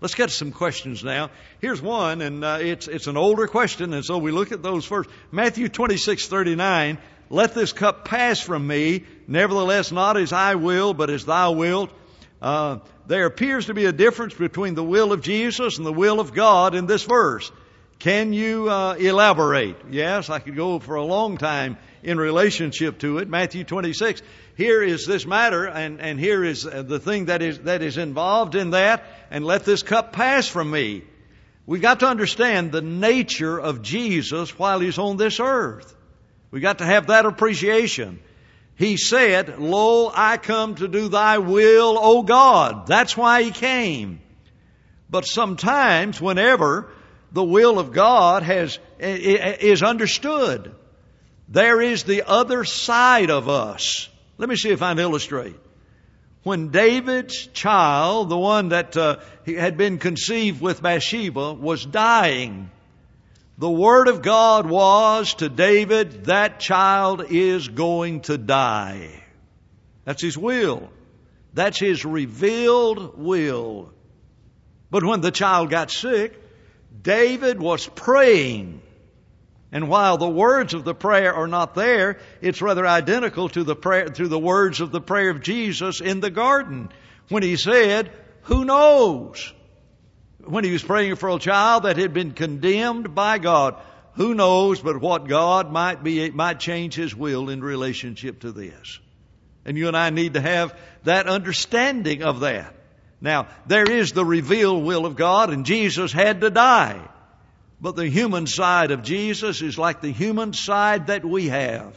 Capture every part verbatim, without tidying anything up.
Let's get to some questions now. Here's one, and uh, it's it's an older question, and so we look at those first. Matthew twenty-six thirty-nine, let this cup pass from me, nevertheless not as I will, but as thou wilt. Uh, there appears to be a difference between the will of Jesus and the will of God in this verse. Can you uh, elaborate? Yes, I could go for a long time in relationship to it. Matthew twenty-six. Here is this matter, and, and here is the thing that is that is involved in that. And let this cup pass from me. We've got to understand the nature of Jesus while He's on this earth. We've got to have that appreciation. He said, lo, I come to do thy will, O God. That's why He came. But sometimes, whenever the will of God has is understood, there is the other side of us. Let me see if I can illustrate. When David's child, the one that uh, had been conceived with Bathsheba, was dying, the word of God was to David, that child is going to die. That's His will. That's His revealed will. But when the child got sick, David was praying. And while the words of the prayer are not there, it's rather identical to the prayer, to the words of the prayer of Jesus in the garden, when He said, who knows? When He was praying for a child that had been condemned by God, who knows but what God might be, might change His will in relationship to this. And you and I need to have that understanding of that. Now, there is the revealed will of God, and Jesus had to die. But the human side of Jesus is like the human side that we have.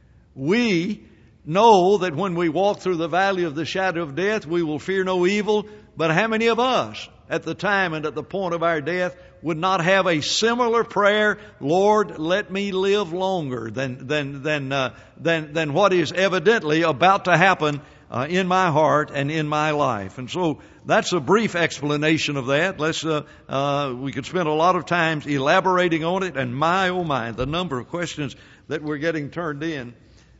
We know that when we walk through the valley of the shadow of death, we will fear no evil. But how many of us at the time and at the point of our death would not have a similar prayer, Lord, let me live longer than, than, than, uh, than, than what is evidently about to happen Uh, in my heart and in my life. And so that's a brief explanation of that. Let's, uh, uh, we could spend a lot of time elaborating on it, and my, oh my, the number of questions that we're getting turned in.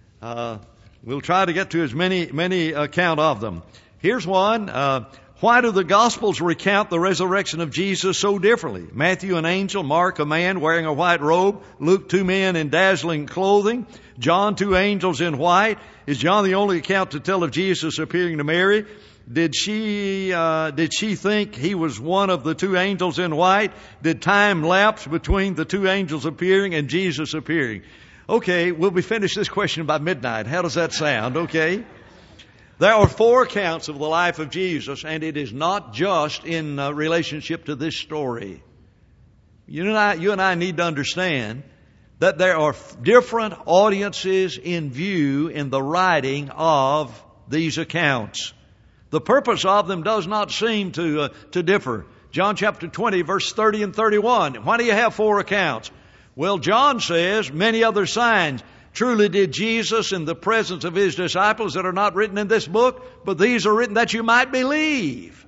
Uh, we'll try to get to as many, many account of them. Here's one. Uh, why do the Gospels recount the resurrection of Jesus so differently? Matthew, an angel. Mark, a man wearing a white robe. Luke, two men in dazzling clothing. John, two angels in white. Is John the only account to tell of Jesus appearing to Mary? Did she, uh, did she think he was one of the two angels in white? Did time lapse between the two angels appearing and Jesus appearing? Okay, we'll be finished this question by midnight. How does that sound? Okay. There are four accounts of the life of Jesus, and it is not just in uh, relationship to this story. You and I, you and I need to understand that there are different audiences in view in the writing of these accounts. The purpose of them does not seem to uh, to differ. John chapter twenty, verse thirty and thirty-one. Why do you have four accounts? Well, John says, many other signs truly did Jesus in the presence of His disciples that are not written in this book, but these are written that you might believe.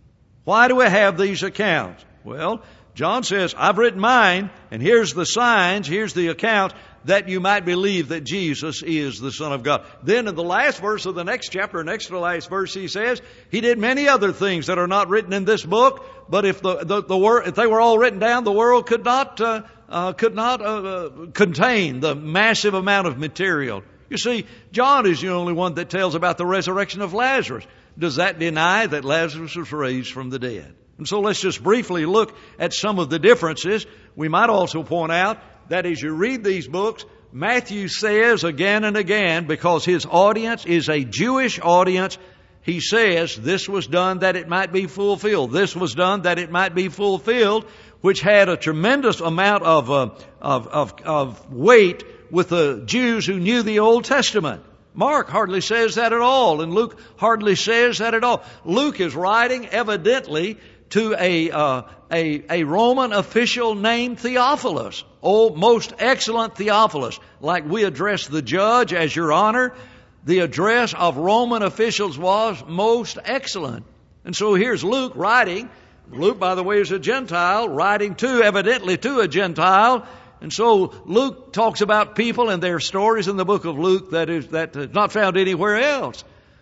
Why do we have these accounts? Well, John says, I've written mine, and here's the signs, here's the account, that you might believe that Jesus is the Son of God. Then in the last verse of the next chapter, next to the last verse, he says, He did many other things that are not written in this book, but if the, the, the wor- if they were all written down, the world could not, uh, uh, could not uh, uh, contain the massive amount of material. You see, John is the only one that tells about the resurrection of Lazarus. Does that deny that Lazarus was raised from the dead? And so let's just briefly look at some of the differences. We might also point out that as you read these books, Matthew says again and again, because his audience is a Jewish audience, he says this was done that it might be fulfilled. This was done that it might be fulfilled, which had a tremendous amount of, uh, of, of, of weight with the Jews who knew the Old Testament. Mark hardly says that at all, and Luke hardly says that at all. Luke is writing evidently to a, uh, a, a Roman official named Theophilus. Oh, most excellent Theophilus. Like we address the judge as your honor, the address of Roman officials was most excellent. And so here's Luke writing. Luke, by the way, is a Gentile, writing to, evidently to a Gentile. And so Luke talks about people and their stories in the book of Luke that is, that is not found anywhere else.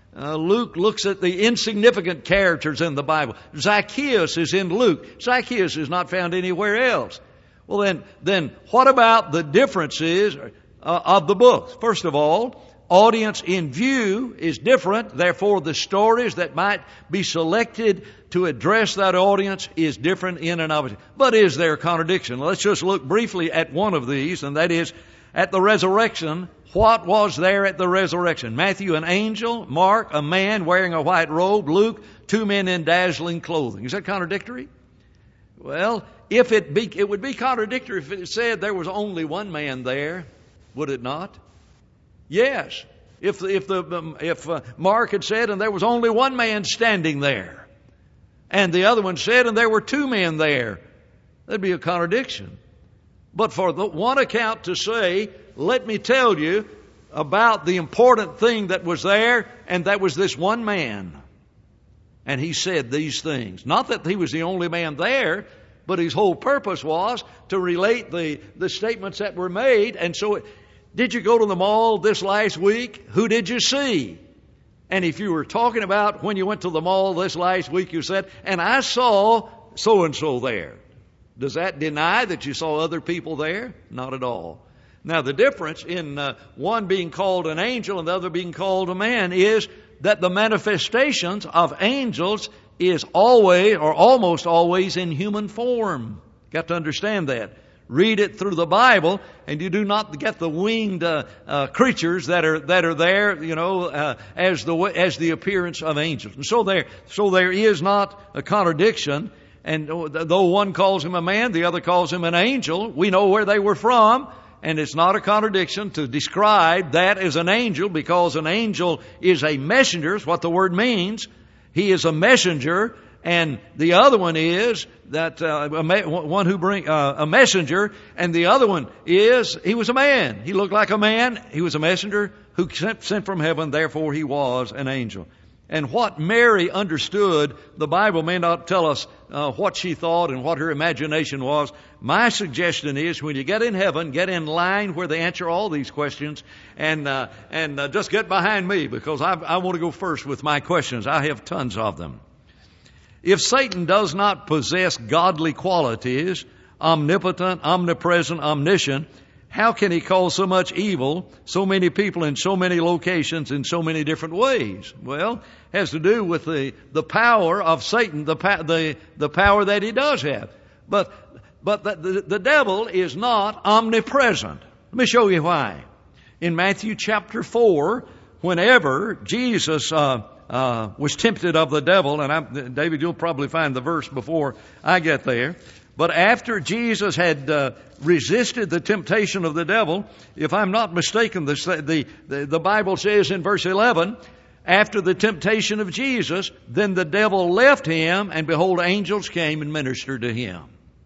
Uh, Luke looks at the insignificant characters in the Bible. Zacchaeus is in Luke. Zacchaeus is not found anywhere else. Well, then, then what about the differences uh, of the books? First of all, audience in view is different. Therefore, the stories that might be selected to address that audience is different in and of itself. But is there a contradiction? Let's just look briefly at one of these, and that is at the resurrection. What was there at the resurrection? Matthew, an angel. Mark, a man wearing a white robe. Luke, two men in dazzling clothing. Is that contradictory? Well, if it be, it would be contradictory if it said there was only one man there, would it not? Yes. If if the if uh, Mark had said, and there was only one man standing there, and the other one said, and there were two men there, that'd be a contradiction. But for the one account to say, let me tell you about the important thing that was there, and that was this one man. And he said these things. Not that he was the only man there, but his whole purpose was to relate the, the statements that were made. And so, it, did you go to the mall this last week? Who did you see? And if you were talking about when you went to the mall this last week, you said, and I saw so-and-so there. Does that deny that you saw other people there? Not at all. Now, the difference in uh, one being called an angel and the other being called a man is that the manifestations of angels is always or almost always in human form. Got to understand that. Read it through the Bible, and you do not get the winged uh, uh, creatures that are that are there, you know, uh, as the as the appearance of angels. And so there, so there is not a contradiction. And though one calls him a man, the other calls him an angel, we know where they were from. And it's not a contradiction to describe that as an angel, because an angel is a messenger, is what the word means. He is a messenger, and the other one is that uh, a me- one who bring uh, a messenger, and the other one is he was a man. He looked like a man. He was a messenger who sent, sent from heaven. Therefore, he was an angel. And what Mary understood, the Bible may not tell us uh, what she thought and what her imagination was. My suggestion is when you get in heaven, get in line where they answer all these questions, and uh, and uh, just get behind me, because I, I want to go first with my questions. I have tons of them. If Satan does not possess godly qualities, omnipotent, omnipresent, omniscient, how can he cause so much evil, so many people in so many locations in so many different ways? Well, it has to do with the, the power of Satan, the, the, the power that he does have. But, but the, the, the devil is not omnipresent. Let me show you why. In Matthew chapter four, whenever Jesus uh, uh, was tempted of the devil, and I'm, David, you'll probably find the verse before I get there. But after Jesus had uh, resisted the temptation of the devil, if I'm not mistaken, the, the, the, the Bible says in verse eleven, after the temptation of Jesus, then the devil left him, and behold, angels came and ministered to him.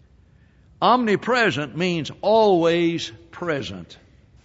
Omnipresent means always present.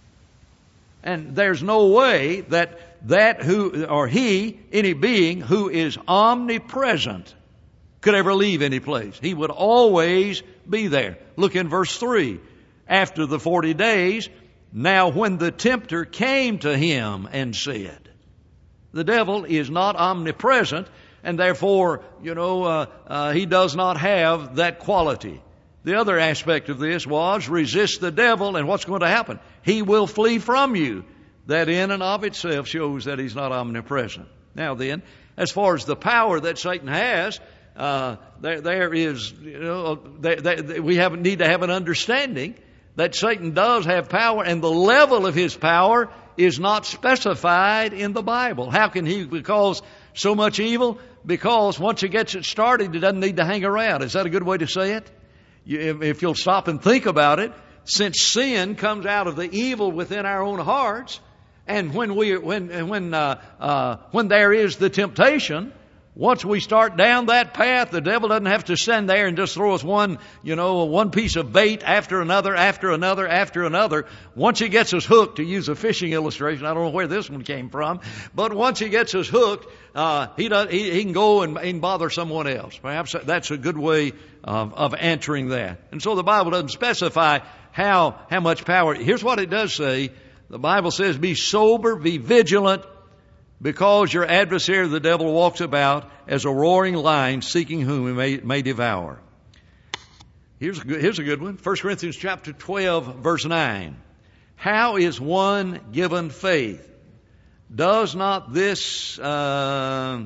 And there's no way that that who, or he, any being who is omnipresent, could ever leave any place. He would always be there. Look in verse three. After the forty days, now when the tempter came to him and said, the devil is not omnipresent, and therefore, you know, uh, uh, he does not have that quality. The other aspect of this was resist the devil, and what's going to happen? He will flee from you. That in and of itself shows that he's not omnipresent. Now then, as far as the power that Satan has, Uh, there, there is, you know, there, there, we have, need to have an understanding that Satan does have power, and the level of his power is not specified in the Bible. How can he cause so much evil? Because once he gets it started, he doesn't need to hang around. Is that a good way to say it? You, if, if you'll stop and think about it, since sin comes out of the evil within our own hearts, and when we, when, when, uh, uh, when there is the temptation, once we start down that path, the devil doesn't have to stand there and just throw us one, you know, one piece of bait after another, after another, after another. Once he gets us hooked, to use a fishing illustration, I don't know where this one came from, but once he gets us hooked, uh, he does, he, he can go and, and bother someone else. Perhaps that's a good way of, of answering that. And so the Bible doesn't specify how, how much power. Here's what it does say. The Bible says, be sober, be vigilant, because your adversary, the devil, walks about as a roaring lion, seeking whom he may, may devour. Here's a good, here's a good one. First Corinthians chapter twelve, verse nine. How is one given faith? Does not this uh,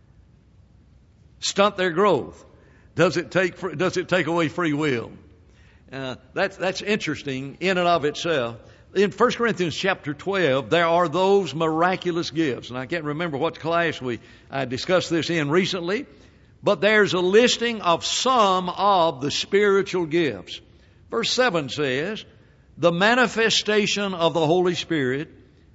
stunt their growth? Does it take does it take away free will? Uh, that's that's interesting in and of itself. In First Corinthians chapter twelve, there are those miraculous gifts, and I can't remember what class we I discussed this in recently, but there's a listing of some of the spiritual gifts. Verse seven says, "The manifestation of the Holy Spirit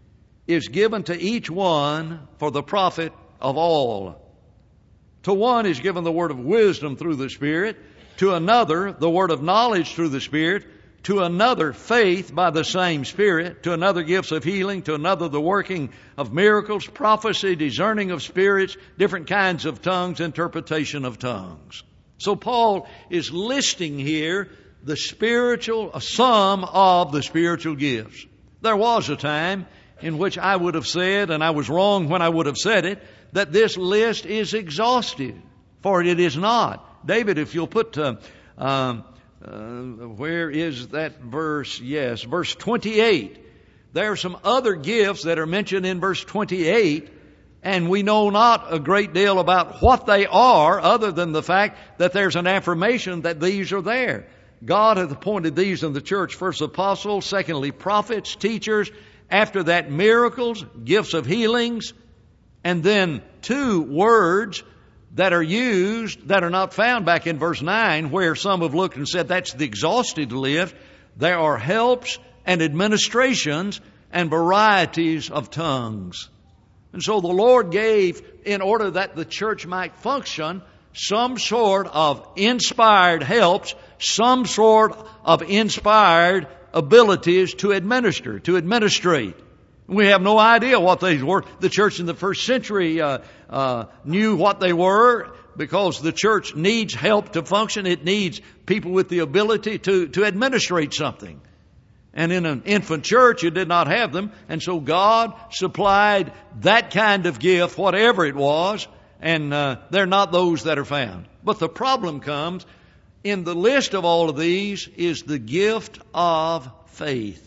is given to each one for the profit of all. To one is given the word of wisdom through the Spirit, to another the word of knowledge through the Spirit, to another faith by the same Spirit, to another gifts of healing, to another the working of miracles, prophecy, discerning of spirits, different kinds of tongues, interpretation of tongues." So Paul is listing here the spiritual, some of the spiritual gifts. There was a time in which I would have said, and I was wrong when I would have said it, that this list is exhaustive, for it is not. David, if you'll put, uh, um, uh, where is that verse? Yes, verse twenty-eight. There are some other gifts that are mentioned in verse twenty-eight, and we know not a great deal about what they are, other than the fact that there's an affirmation that these are there. God hath appointed these in the church, first apostles, secondly prophets, teachers, after that miracles, gifts of healings, and then two words that are used that are not found back in verse nine, where some have looked and said that's the exhaustive list. There are helps and administrations and varieties of tongues. And so the Lord gave, in order that the church might function, some sort of inspired helps, some sort of inspired abilities to administer, to administrate. We have no idea what these were. The church in the first century uh, uh, knew what they were, because the church needs help to function. It needs people with the ability to, to administrate something. And in an infant church, you did not have them. And so God supplied that kind of gift, whatever it was, and uh, they're not those that are found. But the problem comes, in the list of all of these is the gift of faith.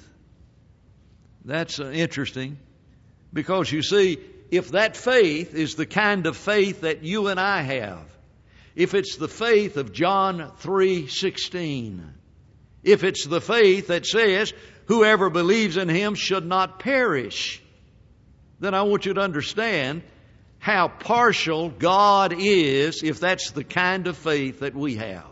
That's uh, interesting, because you see, if that faith is the kind of faith that you and I have, if it's the faith of John three sixteen, if it's the faith that says whoever believes in Him should not perish, then I want you to understand how partial God is if that's the kind of faith that we have.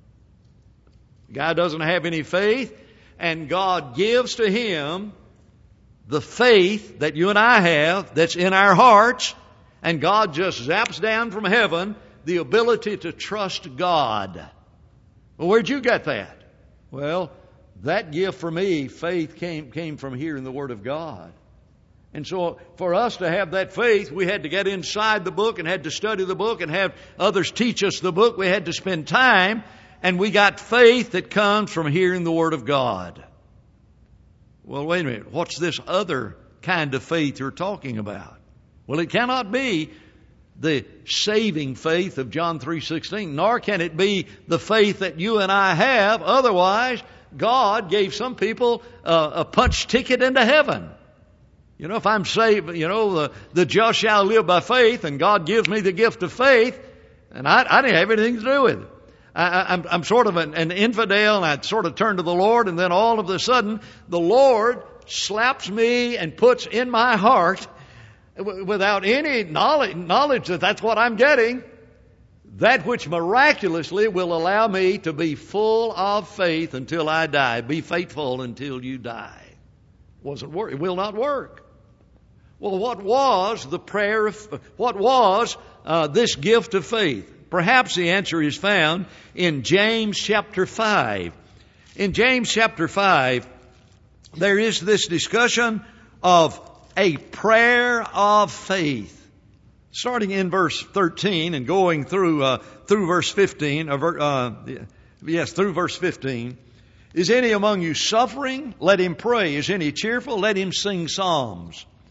God doesn't have any faith, and God gives to him the faith that you and I have that's in our hearts, and God just zaps down from heaven the ability to trust God. Well, where'd you get that? Well, that gift for me, faith, came, came from hearing the Word of God. And so for us to have that faith, we had to get inside the book and had to study the book and have others teach us the book. We had to spend time, and we got faith that comes from hearing the Word of God. Well, wait a minute. What's this other kind of faith you're talking about? Well, it cannot be the saving faith of John three sixteen, nor can it be the faith that you and I have. Otherwise, God gave some people uh, a punch ticket into heaven. You know, if I'm saved, you know, the, the just shall live by faith, and God gives me the gift of faith, and I, I didn't have anything to do with it. I, I'm, I'm sort of an, an infidel, and I sort of turn to the Lord, and then all of a sudden, the Lord slaps me and puts in my heart, w- without any knowledge, knowledge that that's what I'm getting, that which miraculously will allow me to be full of faith until I die. Be faithful until you die. Wasn't work. It will not work. Well, what was the prayer of, what was uh, this gift of faith? Perhaps the answer is found in James chapter five. In James chapter five, there is this discussion of a prayer of faith. Starting in verse thirteen and going through uh, through verse fifteen, or, uh, yes, through verse fifteen. Is any among you suffering? Let him pray. Is any cheerful? Let him sing psalms.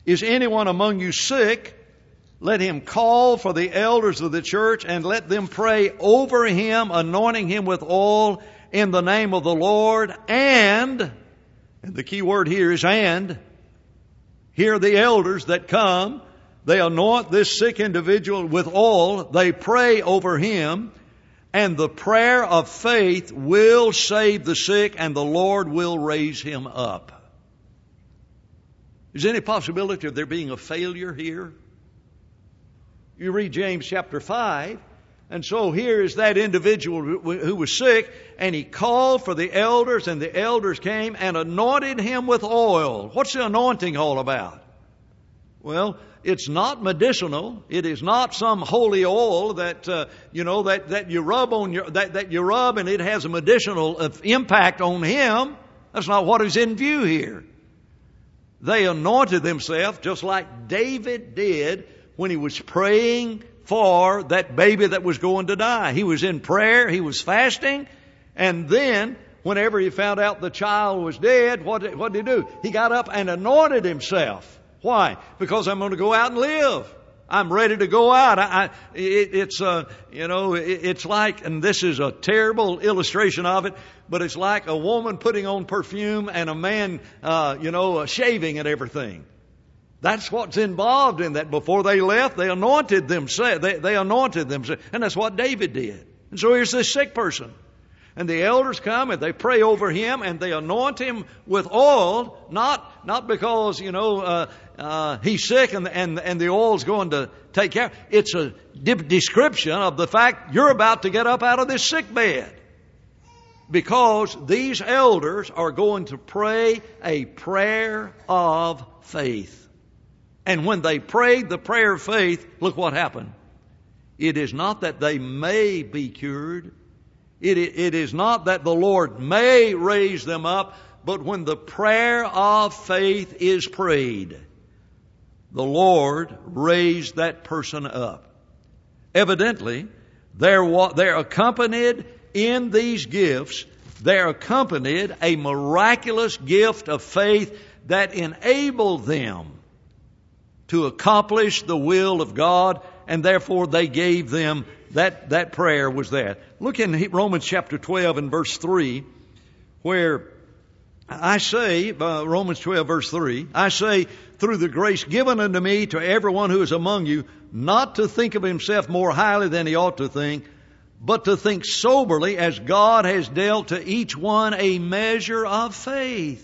Is anyone among you sick? Let him call for the elders of the church and let them pray over him, anointing him with oil in the name of the Lord. And, and the key word here is and, here are the elders that come. They anoint this sick individual with oil. They pray over him. And the prayer of faith will save the sick, and the Lord will raise him up. Is there any possibility of there being a failure here? You read James chapter five, and so here is that individual who was sick, and he called for the elders, and the elders came and anointed him with oil. What's the anointing all about? Well, it's not medicinal. It is not some holy oil that uh, you know that, that you rub on your that, that you rub and it has a medicinal impact on him. That's not what is in view here. They anointed themselves just like David did when he was praying for that baby that was going to die. He was in prayer, he was fasting, and then whenever he found out the child was dead, what did, what did he do? He got up and anointed himself. Why? Because I'm going to go out and live. I'm ready to go out. I, I, it, it's, uh, you know, it, it's like, and this is a terrible illustration of it, but it's like a woman putting on perfume and a man, uh, you know, uh, shaving and everything. That's what's involved in that. Before they left, they anointed themselves. They, they anointed themselves. And that's what David did. And so here's this sick person. And the elders come and they pray over him and they anoint him with oil, not not because, you know, uh, uh, he's sick and, and, and the oil's going to take care. It's a description of the fact you're about to get up out of this sick bed. Because these elders are going to pray a prayer of faith. And when they prayed the prayer of faith, look what happened. It is not that they may be cured. It, it is not that the Lord may raise them up, but when the prayer of faith is prayed, the Lord raised that person up. Evidently, they're, they're accompanied in these gifts, they're accompanied a miraculous gift of faith that enabled them to accomplish the will of God, and therefore they gave them That, that prayer was that. Look in Romans chapter twelve and verse three, where I say, uh, Romans twelve verse three, I say, through the grace given unto me to everyone who is among you, not to think of himself more highly than he ought to think, but to think soberly as God has dealt to each one a measure of faith.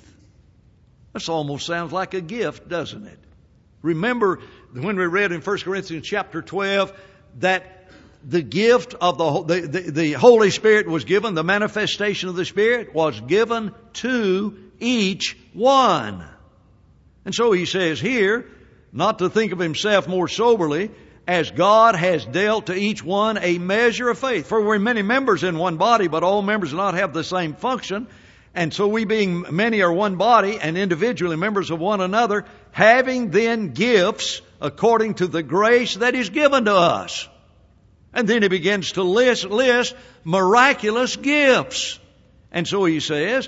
This almost sounds like a gift, doesn't it? Remember when we read in First Corinthians chapter twelve that the gift of the, the, the, the Holy Spirit was given, the manifestation of the Spirit was given to each one. And so he says here, not to think of himself more soberly, as God has dealt to each one a measure of faith. For we're many members in one body, but all members do not have the same function. And so we being many are one body and individually members of one another, having then gifts according to the grace that is given to us. And then he begins to list, list miraculous gifts. And so he says,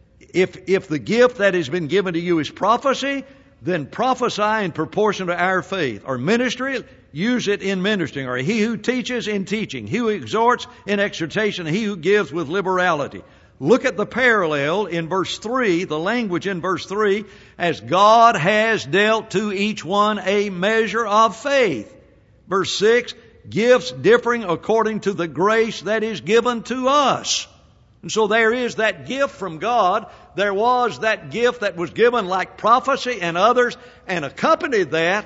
if, if the gift that has been given to you is prophecy, then prophesy in proportion to our faith. Or ministry, use it in ministering. Or he who teaches in teaching. He who exhorts in exhortation. He who gives with liberality. Look at the parallel in verse three, the language in verse three, as God has dealt to each one a measure of faith. Verse six, gifts differing according to the grace that is given to us. And so there is that gift from God. There was that gift that was given like prophecy and others, and accompanied that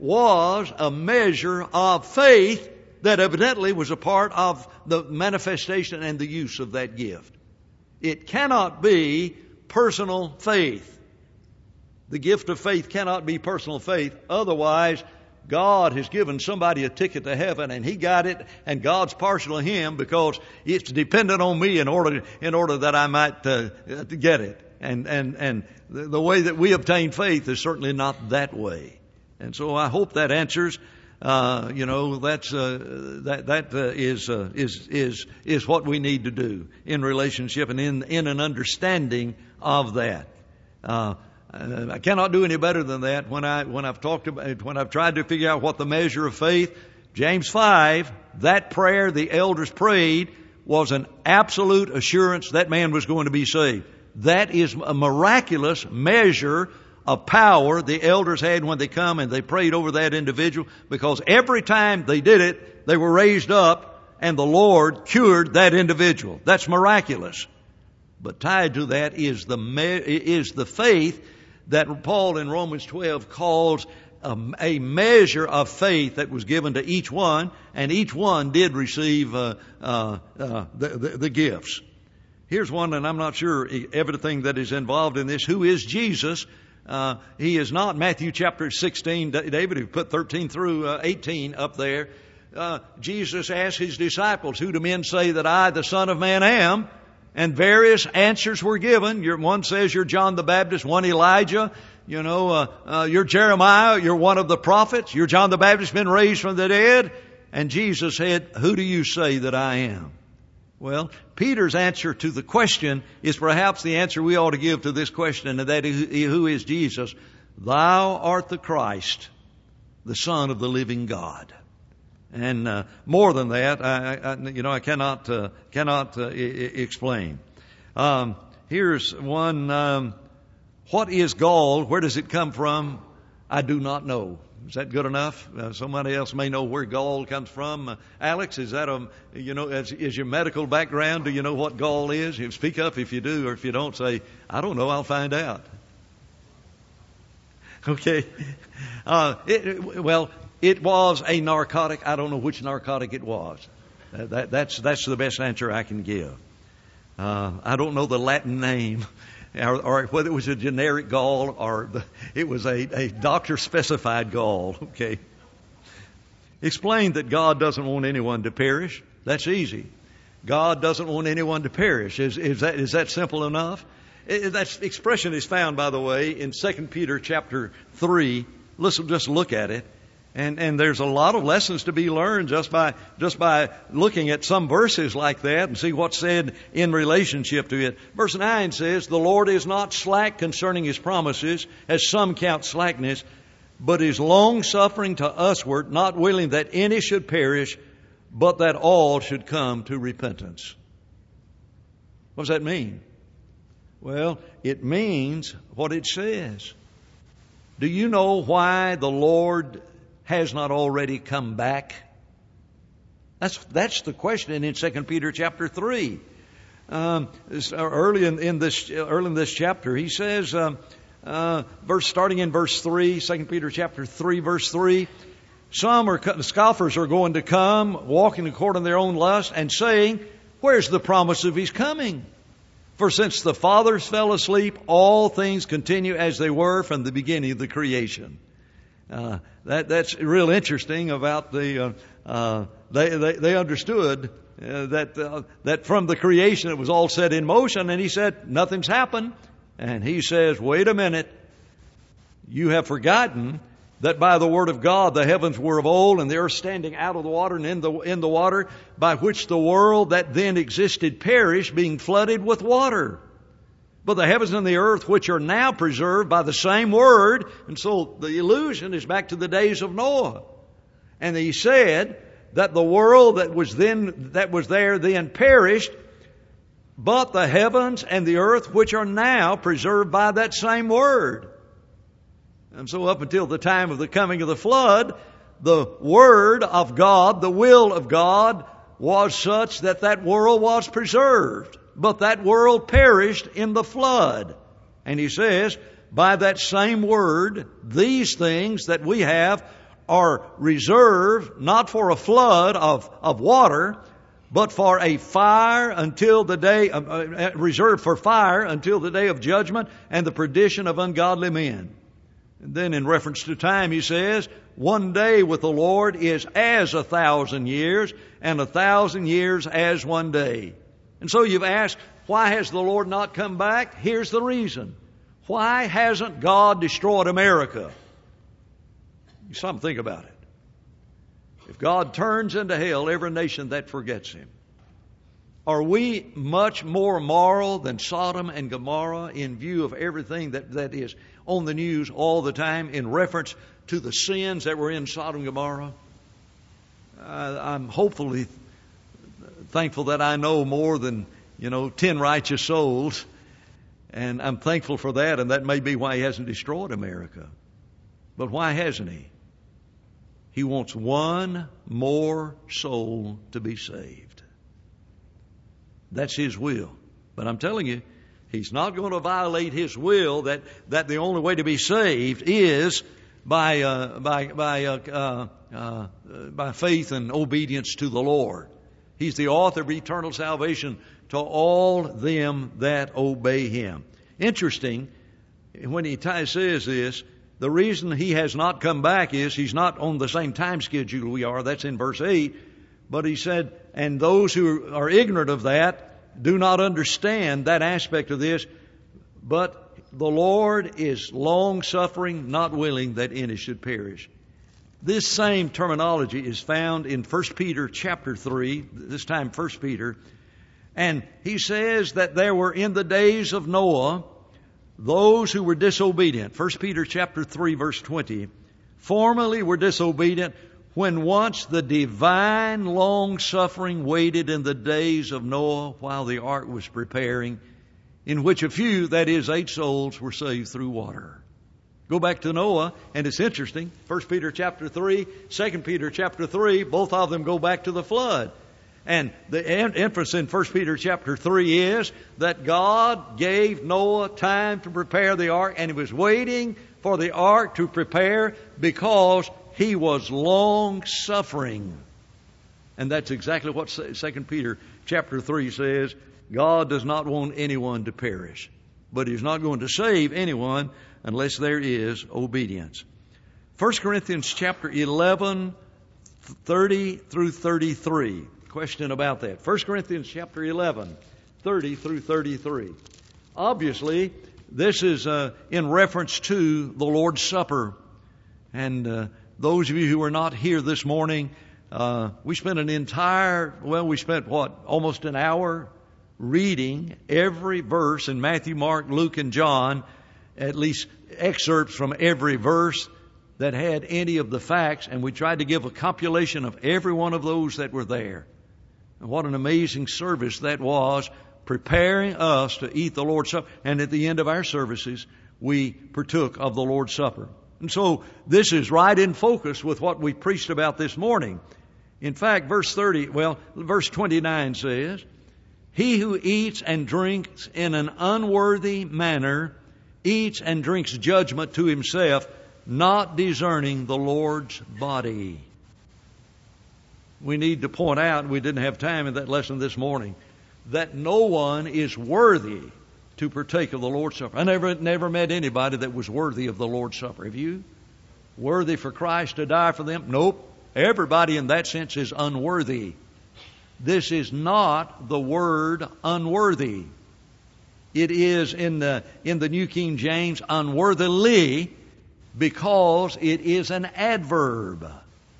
was a measure of faith that evidently was a part of the manifestation and the use of that gift. It cannot be personal faith. The gift of faith cannot be personal faith. Otherwise, God has given somebody a ticket to heaven and he got it, and God's partial to him because it's dependent on me in order in order that I might uh, get it. And and and the way that we obtain faith is certainly not that way. And so I hope that answers. Uh, you know, that's uh, that that uh, is uh, is is is what we need to do in relationship and in in an understanding of that. Uh, Uh, I cannot do any better than that. When I when I've talked about when I've tried to figure out what the measure of faith, James five, that prayer the elders prayed was an absolute assurance that man was going to be saved. That is a miraculous measure of power the elders had when they come and they prayed over that individual, because every time they did it, they were raised up and the Lord cured that individual. That's miraculous. But tied to that is the me- is the faith that Paul in Romans twelve calls a, a measure of faith that was given to each one, and each one did receive uh, uh, uh, the, the, the gifts. Here's one, and I'm not sure everything that is involved in this. Who is Jesus? Uh, he is not Matthew chapter sixteen. David, who put thirteen through uh, eighteen up there. Uh, Jesus asked his disciples, "Who do men say that I, the Son of Man, am?" And various answers were given. You're, one says you're John the Baptist, one Elijah. You know, uh, uh, you're Jeremiah, you're one of the prophets. You're John the Baptist, been raised from the dead. And Jesus said, "Who do you say that I am?" Well, Peter's answer to the question is perhaps the answer we ought to give to this question, and that is, who is Jesus? "Thou art the Christ, the Son of the living God." And uh, more than that, I, I, you know, I cannot uh, cannot uh, I- explain. Um, here's one. Um, what is gall? Where does it come from? I do not know. Is that good enough? Uh, somebody else may know where gall comes from. Uh, Alex, is that a you know is, is your medical background? Do you know what gall is? You speak up if you do, or if you don't, say I don't know. I'll find out. Okay. Uh, it, well. It was a narcotic. I don't know which narcotic it was. That, that, that's that's the best answer I can give. Uh, I don't know the Latin name, or, or whether it was a generic gall or the, it was a, a doctor-specified gall. Okay. Explain that God doesn't want anyone to perish. That's easy. God doesn't want anyone to perish. Is is that is that simple enough? It, that expression is found, by the way, in Second Peter chapter three. Listen, just look at it. And, and there's a lot of lessons to be learned just by, just by looking at some verses like that and see what's said in relationship to it. Verse nine says, "The Lord is not slack concerning His promises, as some count slackness, but is long-suffering to usward, not willing that any should perish, but that all should come to repentance." What does that mean? Well, it means what it says. Do you know why the Lord has not already come back? That's that's the question in Second Peter chapter three. Um, early in, in this early in this chapter, he says, um, uh, verse starting in verse three, Second Peter chapter three, verse three. "Some are scoffers are going to come, walking according to their own lust, and saying, Where's the promise of His coming? For since the fathers fell asleep, all things continue as they were from the beginning of the creation." Uh, that that's real interesting about the uh, uh, they, they they understood uh, that uh, that from the creation it was all set in motion, and he said nothing's happened, and he says, wait a minute, you have forgotten that by the word of God the heavens were of old, and the earth standing out of the water and in the in the water, by which the world that then existed perished, being flooded with water. But the heavens and the earth, which are now preserved by the same word. And so the illusion is back to the days of Noah. And he said that the world that was then, that was there then perished, but the heavens and the earth, which are now preserved by that same word. And so up until the time of the coming of the flood, the word of God, the will of God, was such that that world was preserved. But that world perished in the flood. And he says, by that same word, these things that we have are reserved not for a flood of, of water, but for a fire until the day, uh, reserved for fire until the day of judgment and the perdition of ungodly men. And then in reference to time, he says, one day with the Lord is as a thousand years, and a thousand years as one day. And so you've asked, why has the Lord not come back? Here's the reason. Why hasn't God destroyed America? You stop and think about it. If God turns into hell every nation that forgets Him, Are we much more moral than Sodom and Gomorrah in view of everything that, that is on the news all the time in reference to the sins that were in Sodom and Gomorrah? Uh, I'm hopefully thankful that I know more than, you know, ten righteous souls. And I'm thankful for that, and that may be why He hasn't destroyed America. But why hasn't He? He wants one more soul to be saved. That's His will. But I'm telling you, He's not going to violate His will that, that the only way to be saved is by uh, by by uh, uh, uh, by faith and obedience to the Lord. He's the author of eternal salvation to all them that obey Him. Interesting, when he t- says this, the reason He has not come back is He's not on the same time schedule we are. That's in verse eight. But He said, and those who are ignorant of that do not understand that aspect of this. But the Lord is long-suffering, not willing that any should perish. This same terminology is found in First Peter chapter three, this time First Peter. And he says that there were in the days of Noah those who were disobedient. First Peter chapter three verse twenty. Formerly were disobedient when once the divine long-suffering waited in the days of Noah while the ark was preparing, in which a few, that is eight souls, were saved through water. Go back to Noah, and it's interesting. First Peter chapter three, Second Peter chapter three, both of them go back to the flood. And the emphasis in First Peter chapter three is that God gave Noah time to prepare the ark, and He was waiting for the ark to prepare because He was long-suffering. And that's exactly what Second Peter chapter three says. God does not want anyone to perish, but He's not going to save anyone unless there is obedience. First Corinthians chapter eleven, thirty through thirty-three. Question about that. First Corinthians chapter eleven, thirty through thirty-three. Obviously, this is uh, in reference to the Lord's Supper. And uh, those of you who are not here this morning, uh, we spent an entire, well, we spent what, almost an hour reading every verse in Matthew, Mark, Luke, and John, at least excerpts from every verse that had any of the facts, and we tried to give a compilation of every one of those that were there. And what an amazing service that was, preparing us to eat the Lord's Supper. And at the end of our services, we partook of the Lord's Supper. And so this is right in focus with what we preached about this morning. In fact, verse thirty, well, verse twenty-nine says, He who eats and drinks in an unworthy manner eats and drinks judgment to himself, not discerning the Lord's body. We need to point out, we didn't have time in that lesson this morning, that no one is worthy to partake of the Lord's Supper. I never, never met anybody that was worthy of the Lord's Supper. Have you? Worthy for Christ to die for them? Nope. Everybody in that sense is unworthy. This is not the word unworthy. It is in the, in the New King James unworthily, because it is an adverb.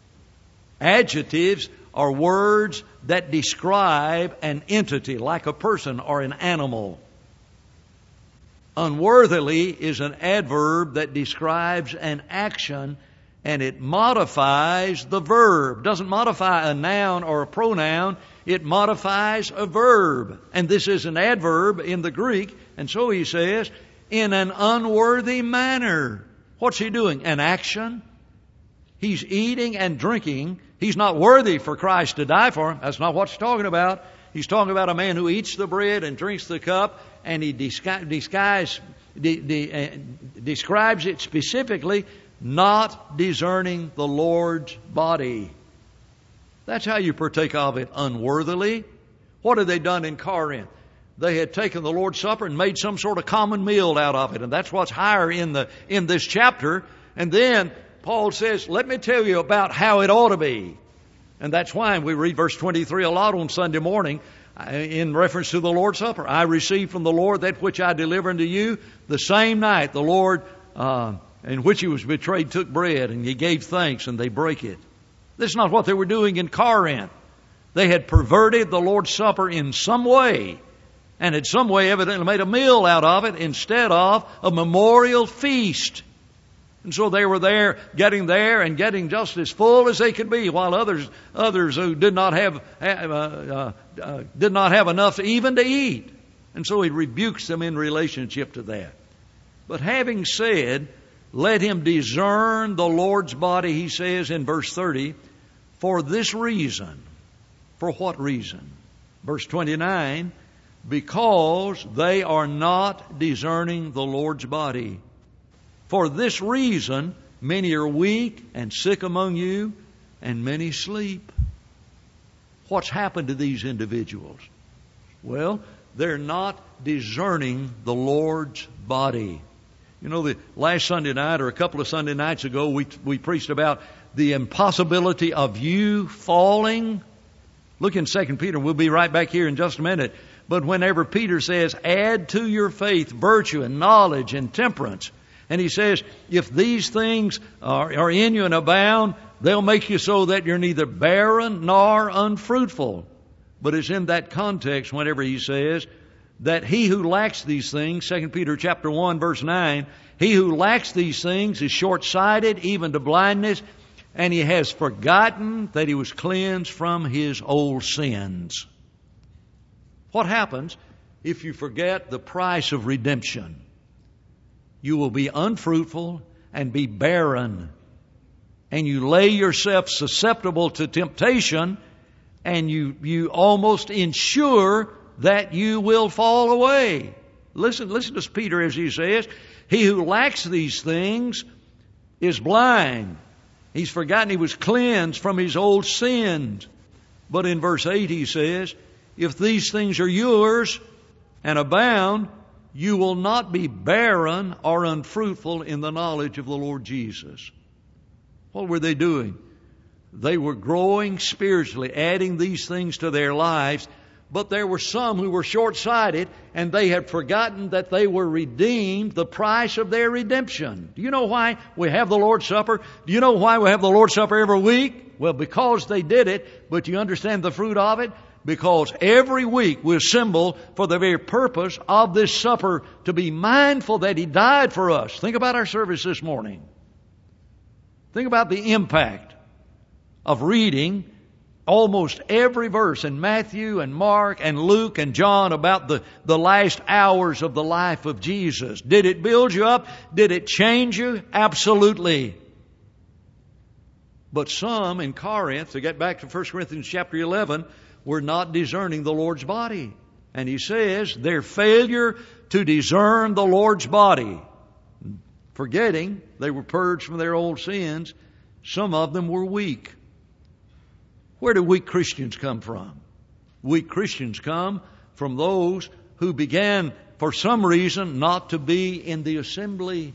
Adjectives are words that describe an entity, like a person or an animal. Unworthily is an adverb that describes an action, and it modifies the verb. Doesn't modify a noun or a pronoun. It modifies a verb. And this is an adverb in the Greek. And so he says, in an unworthy manner. What's he doing? An action. He's eating and drinking. He's not worthy for Christ to die for him. That's not what he's talking about. He's talking about a man who eats the bread and drinks the cup, and he disguise, disguise, de, de, uh, describes it specifically, not discerning the Lord's body. That's how you partake of it unworthily. What had they done in Corinth? They had taken the Lord's Supper and made some sort of common meal out of it. And that's what's higher in the in this chapter. And then Paul says, let me tell you about how it ought to be. And that's why we read verse twenty-three a lot on Sunday morning in reference to the Lord's Supper. I received from the Lord that which I deliver unto you. The same night the Lord, uh, in which he was betrayed, took bread, and he gave thanks, and they brake it. This is not what they were doing in Corinth. They had perverted the Lord's Supper in some way, and in some way evidently made a meal out of it instead of a memorial feast. And so they were there, getting there and getting just as full as they could be, while others others who did not have uh, uh, uh, did not have enough even to eat. And so he rebukes them in relationship to that. But having said, let him discern the Lord's body, he says in verse thirty, for this reason. For what reason? Verse twenty-nine, because they are not discerning the Lord's body. For this reason, many are weak and sick among you, and many sleep. What's happened to these individuals? Well, they're not discerning the Lord's body. You know, the last Sunday night or a couple of Sunday nights ago, we we preached about the impossibility of you falling. Look in Second Peter. We'll be right back here in just a minute. But whenever Peter says, add to your faith virtue and knowledge and temperance, and he says, if these things are, are in you and abound, they'll make you so that you're neither barren nor unfruitful. But it's in that context whenever he says that he who lacks these things, Second Peter chapter one, verse nine, he who lacks these things is short-sighted, even to blindness, and he has forgotten that he was cleansed from his old sins. What happens if you forget the price of redemption? You will be unfruitful and be barren. And you lay yourself susceptible to temptation, and you, you almost ensure that you will fall away. Listen, listen to Peter as he says, he who lacks these things is blind. He's forgotten he was cleansed from his old sins. But in verse eight he says, if these things are yours and abound, you will not be barren or unfruitful in the knowledge of the Lord Jesus. What were they doing? They were growing spiritually, adding these things to their lives. But there were some who were short-sighted, and they had forgotten that they were redeemed, the price of their redemption. Do you know why we have the Lord's Supper? Do you know why we have the Lord's Supper every week? Well, because they did it, but you understand the fruit of it? Because every week we assemble for the very purpose of this supper to be mindful that He died for us. Think about our service this morning. Think about the impact of reading almost every verse in Matthew and Mark and Luke and John about the, the last hours of the life of Jesus. Did it build you up? Did it change you? Absolutely. But some in Corinth, to get back to First Corinthians chapter eleven, were not discerning the Lord's body. And he says their failure to discern the Lord's body, forgetting they were purged from their old sins, some of them were weak. Where do weak Christians come from? Weak Christians come from those who began, for some reason, not to be in the assembly.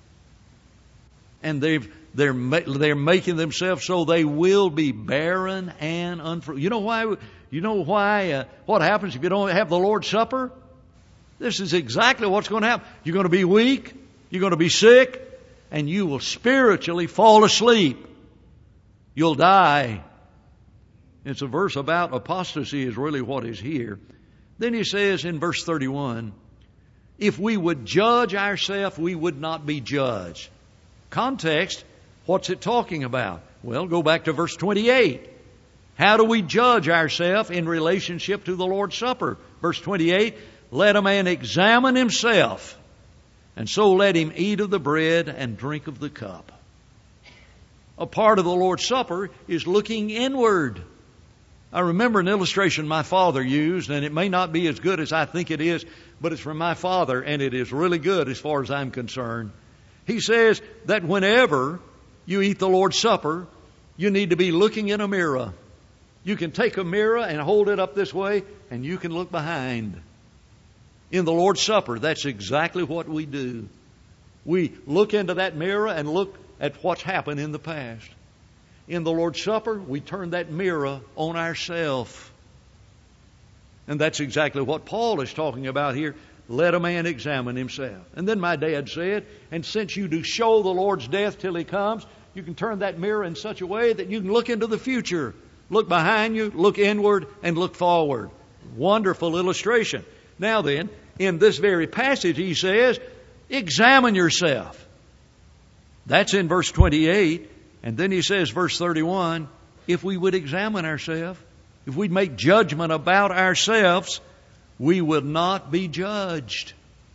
And they've, they're, they're making themselves so they will be barren and unfruitful. You know why? You know why? Uh, what happens if you don't have the Lord's Supper? This is exactly what's going to happen. You're going to be weak. You're going to be sick. And you will spiritually fall asleep. You'll die. It's a verse about apostasy is really what is here. Then he says in verse thirty-one, if we would judge ourselves, we would not be judged. Context, what's it talking about? Well, go back to verse twenty-eight. How do we judge ourselves in relationship to the Lord's Supper? Verse twenty-eight, let a man examine himself, and so let him eat of the bread and drink of the cup. A part of the Lord's Supper is looking inward. I remember an illustration my father used, and it may not be as good as I think it is, but it's from my father, and it is really good as far as I'm concerned. He says that whenever you eat the Lord's Supper, you need to be looking in a mirror. You can take a mirror and hold it up this way, and you can look behind. In the Lord's Supper, that's exactly what we do. We look into that mirror and look at what's happened in the past. In the Lord's Supper, we turn that mirror on ourselves. And that's exactly what Paul is talking about here. Let a man examine himself. And then my dad said, and since you do show the Lord's death till He comes, you can turn that mirror in such a way that you can look into the future. Look behind you, look inward, and look forward. Wonderful illustration. Now then, in this very passage, he says, examine yourself. That's in verse twenty-eight. And then he says, verse thirty-one, if we would examine ourselves, if we'd make judgment about ourselves, we would not be judged.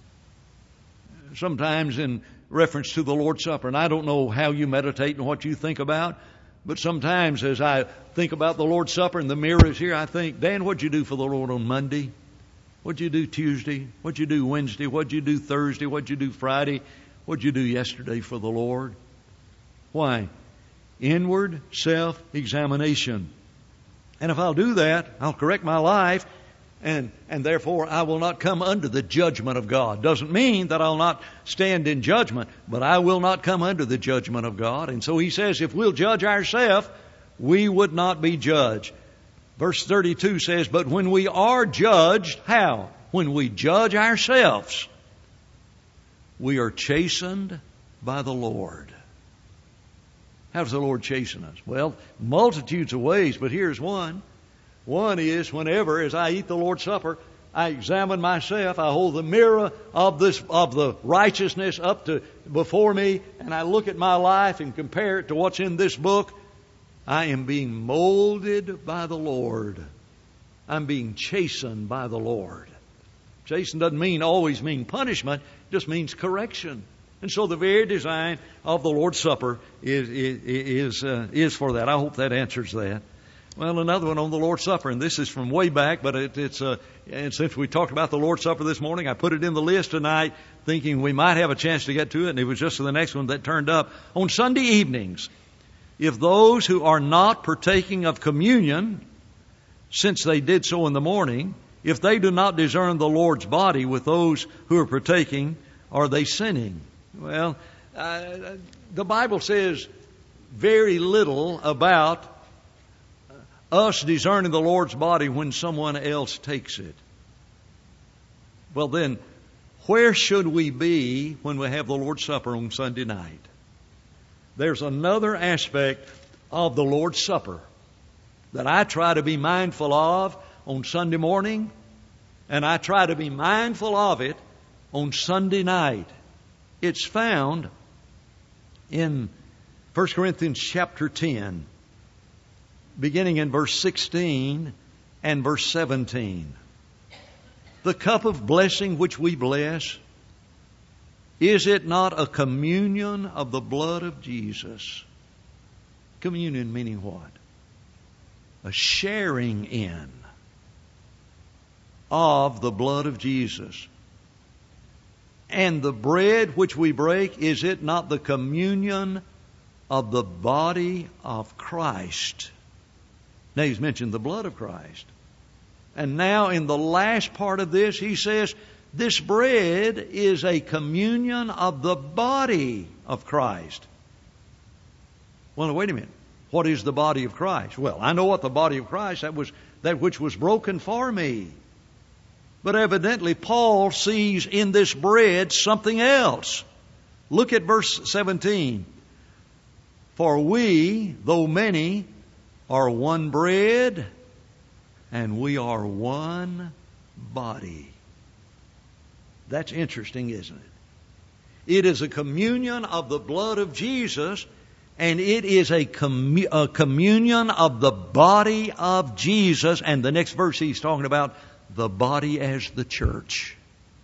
Sometimes in reference to the Lord's Supper, and I don't know how you meditate and what you think about, but sometimes as I think about the Lord's Supper and the mirror is here, I think, Dan, what'd you do for the Lord on Monday? What'd you do Tuesday? What'd you do Wednesday? What'd you do Thursday? What'd you do Friday? What'd you do yesterday for the Lord? Why? Inward self-examination. And if I'll do that, I'll correct my life, and, and therefore I will not come under the judgment of God. Doesn't mean that I'll not stand in judgment, but I will not come under the judgment of God. And so he says, if we'll judge ourselves, we would not be judged. Verse thirty-two says, but when we are judged, how? When we judge ourselves, we are chastened by the Lord. How does the Lord chasten us? Well, multitudes of ways, but here's one. One is whenever, as I eat the Lord's Supper, I examine myself, I hold the mirror of this of the righteousness up to before me, and I look at my life and compare it to what's in this book. I am being molded by the Lord. I'm being chastened by the Lord. Chasten doesn't mean always mean punishment, it just means correction. And so the very design of the Lord's Supper is is is, uh, is for that. I hope that answers that. Well, another one on the Lord's Supper, and this is from way back, but it, it's uh, and since we talked about the Lord's Supper this morning, I put it in the list tonight, thinking we might have a chance to get to it, and it was just the next one that turned up. On Sunday evenings, if those who are not partaking of communion, since they did so in the morning, if they do not discern the Lord's body with those who are partaking, are they sinning? Well, uh, the Bible says very little about us discerning the Lord's body when someone else takes it. Well then, where should we be when we have the Lord's Supper on Sunday night? There's another aspect of the Lord's Supper that I try to be mindful of on Sunday morning, and I try to be mindful of it on Sunday night. It's found in First Corinthians chapter ten, beginning in verse sixteen and verse seventeen. The cup of blessing which we bless, is it not a communion of the blood of Jesus? Communion meaning what? A sharing in of the blood of Jesus. And the bread which we break, is it not the communion of the body of Christ? Now he's mentioned the blood of Christ. And now in the last part of this, he says, this bread is a communion of the body of Christ. Well, wait a minute. What is the body of Christ? Well, I know what the body of Christ, that was that which was broken for me. But evidently Paul sees in this bread something else. Look at verse seventeen. For we, though many, are one bread, and we are one body. That's interesting, isn't it? It is a communion of the blood of Jesus, and it is a, commu- a communion of the body of Jesus. And the next verse he's talking about the body as the church.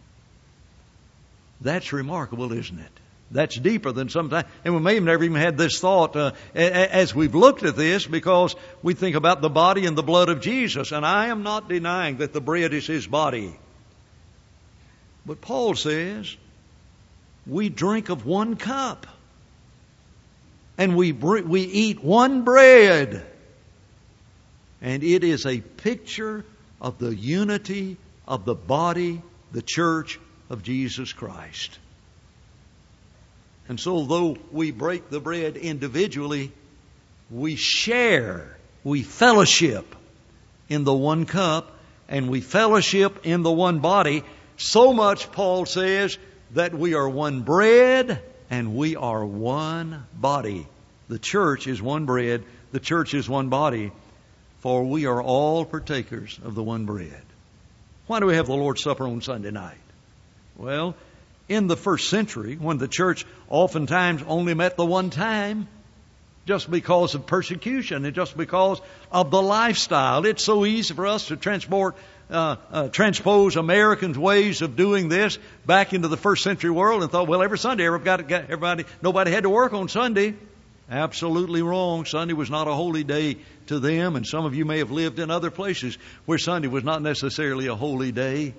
That's remarkable, isn't it? That's deeper than sometimes. And we may have never even had this thought uh, as we've looked at this, because we think about the body and the blood of Jesus. And I am not denying that the bread is His body. But Paul says, we drink of one cup. And we br- we eat one bread. And it is a picture of the unity of the body, the church of Jesus Christ. And so though we break the bread individually, we share, we fellowship in the one cup, and we fellowship in the one body. So much, Paul says, that we are one bread and we are one body. The church is one bread, the church is one body. for we are all partakers of the one bread. Why do we have the Lord's Supper on Sunday night? Well, in the first century, when the church oftentimes only met the one time, just because of persecution and just because of the lifestyle, it's so easy for us to transport, uh, uh, transpose Americans' ways of doing this back into the first century world and thought, well, every Sunday, everybody, everybody, nobody had to work on Sunday. Absolutely wrong. Sunday was not a holy day to them, and some of you may have lived in other places where Sunday was not necessarily a holy day.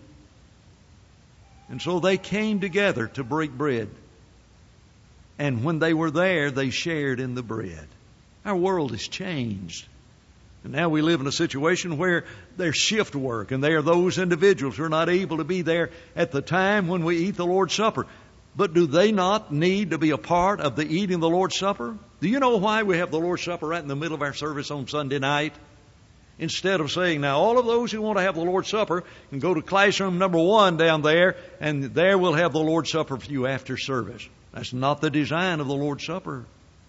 And so they came together to break bread. And when they were there, they shared in the bread. Our world has changed. And now we live in a situation where there's shift work, and there are those individuals who are not able to be there at the time when we eat the Lord's Supper. But do they not need to be a part of the eating the Lord's Supper? Do you know why we have the Lord's Supper right in the middle of our service on Sunday night? Instead of saying, now all of those who want to have the Lord's Supper can go to classroom number one down there, and there we'll have the Lord's Supper for you after service. That's not the design of the Lord's Supper.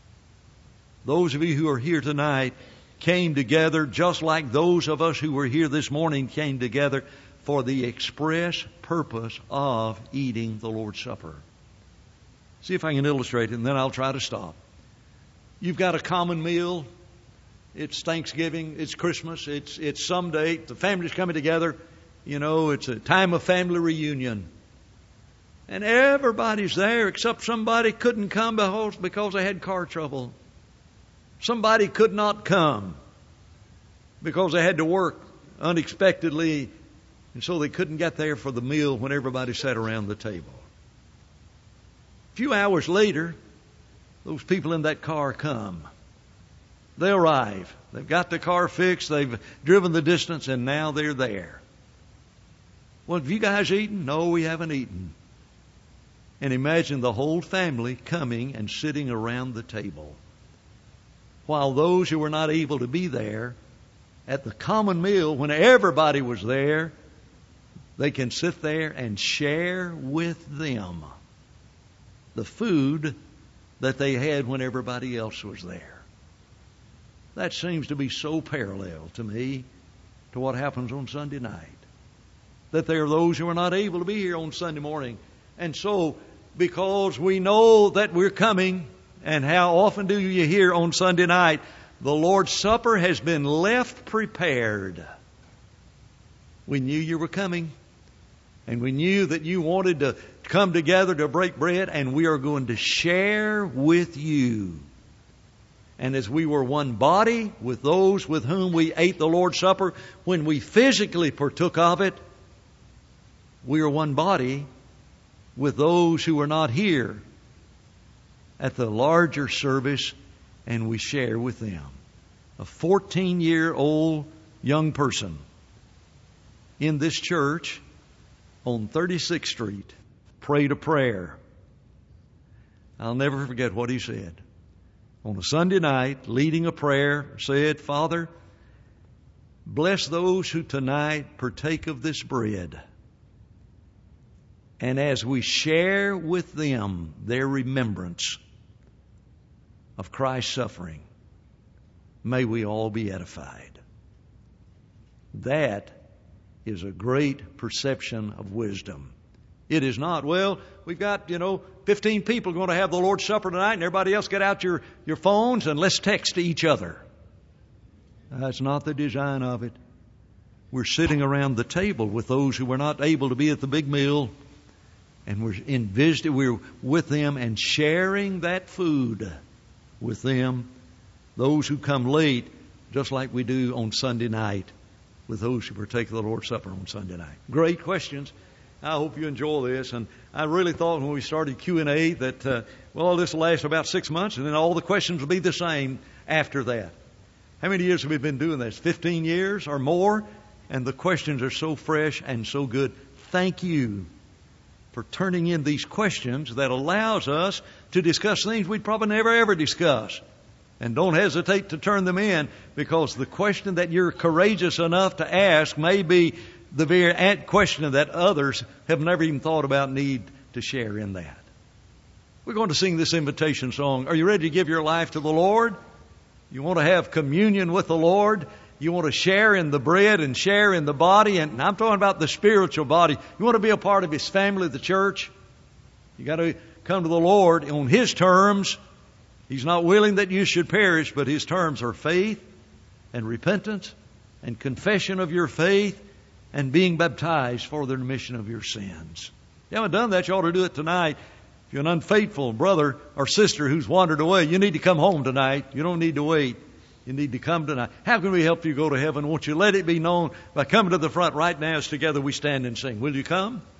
Those of you who are here tonight came together just like those of us who were here this morning came together for the express purpose of eating the Lord's Supper. See if I can illustrate it, and then I'll try to stop. You've got a common meal. It's Thanksgiving. It's Christmas. It's it's some day. The family's coming together. You know, it's a time of family reunion. And everybody's there except somebody couldn't come because, because they had car trouble. Somebody could not come because they had to work unexpectedly, and so they couldn't get there for the meal when everybody sat around the table. A few hours later, those people in that car come. They arrive. They've got the car fixed. They've driven the distance, and now they're there. Well, have you guys eaten? No, we haven't eaten. And imagine the whole family coming and sitting around the table, while those who were not able to be there at the common meal, when everybody was there, they can sit there and share with them the food that they had when everybody else was there. That seems to be so parallel to me to what happens on Sunday night. That there are those who are not able to be here on Sunday morning. And so, because we know that we're coming, and how often do you hear on Sunday night, the Lord's Supper has been left prepared. We knew you were coming, and we knew that you wanted to come together to break bread, and we are going to share with you. And as we were one body with those with whom we ate the Lord's Supper, when we physically partook of it, we are one body with those who are not here at the larger service, and we share with them. A fourteen-year-old young person in this church on thirty-sixth Street prayed a prayer. I'll never forget what he said. On a Sunday night, leading a prayer, said, Father, bless those who tonight partake of this bread. And as we share with them their remembrance of Christ's suffering, may we all be edified. That is a great perception of wisdom. It is not, well, we've got, you know, fifteen people going to have the Lord's Supper tonight, and everybody else get out your, your phones and let's text each other. That's not the design of it. We're sitting around the table with those who were not able to be at the big meal, and we're in visit, we're with them and sharing that food with them. Those who come late, just like we do on Sunday night with those who partake of the Lord's Supper on Sunday night. Great questions. I hope you enjoy this. And I really thought when we started Q and A that, uh, well, this will last about six months, and then all the questions will be the same after that. How many years have we been doing this? Fifteen years or more? And the questions are so fresh and so good. Thank you for turning in these questions that allows us to discuss things we'd probably never ever discuss. And don't hesitate to turn them in, because the question that you're courageous enough to ask may be the very question that others have never even thought about and need to share in that. We're going to sing this invitation song. Are you ready to give your life to the Lord? You want to have communion with the Lord? You want to share in the bread and share in the body. And I'm talking about the spiritual body. You want to be a part of His family, the church. You got to come to the Lord on His terms. He's not willing that you should perish, but His terms are faith and repentance and confession of your faith and being baptized for the remission of your sins. If you haven't done that, you ought to do it tonight. If you're an unfaithful brother or sister who's wandered away, you need to come home tonight. You don't need to wait. You need to come tonight. How can we help you go to heaven? Won't you let it be known by coming to the front right now as together we stand and sing? Will you come?